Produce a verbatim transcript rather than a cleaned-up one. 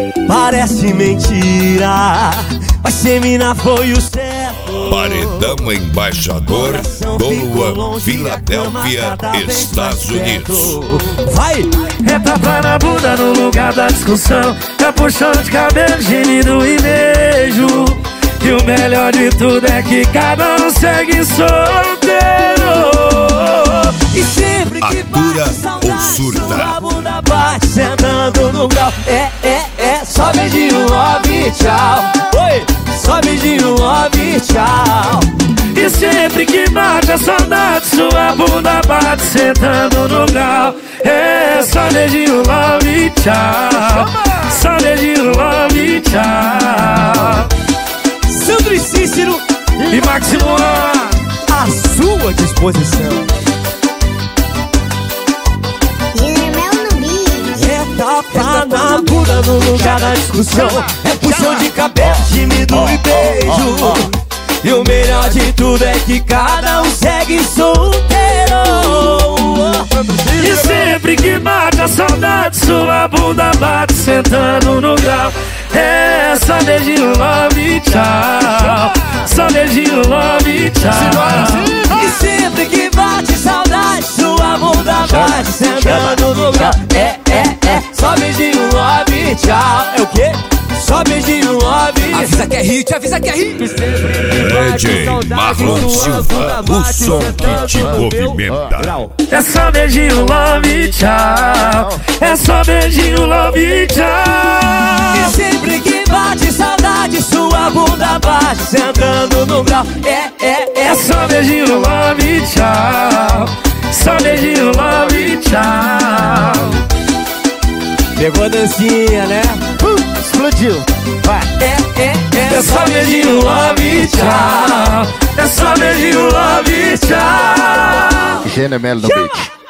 Parece mentira, mas Semina foi o certo. Paredão Embaixador, Boa, Filadélfia, Estados Unidos. Vai! É tapa na bunda no lugar da discussão, é puxão de cabelo, gemido e beijo. E o melhor de tudo é que cada um segue solteiro. E sempre que Atura bate saudade, ou surta? sua bunda bate sentando no grau. É, é, é, só beijinho, love, tchau. Oi, só beijinho, love, tchau. E sempre que bate a saudade, sua bunda bate sentando no grau. É só beijinho, love, tchau. Só beijinho, love, tchau. Sandro e Cícero E Máximo, à sua disposição. É tapa na bunda no lugar da discussão, é puxão de cabelo, tímido e beijo. E o melhor de tudo é que cada um segue solteiro. e sempre que bate a saudade, sua bunda bate sentando no grau. É só beijinho, love, tchau. Só beijinho, love, tchau. E sempre que bate saudade, sua bunda bate sentando no grau. É, é, é, só beijinho, love, tchau. É o quê? Só beijinho, love. Avisa que é hit, avisa que é hit. D J Marlon Silva, o som que te movimenta. É só beijinho, love, tchau. É só beijinho, love, tchau. E sempre que bate saudade, sua bunda bate sentando no grau. É, é, é, É só beijinho, love, tchau. Só beijinho, love, tchau. pegou a dancinha, né? Uh, explodiu. Vai. É, é, é, É só beijinho, love, tchau. É só beijinho, love, tchau. Gênero Melo no beat.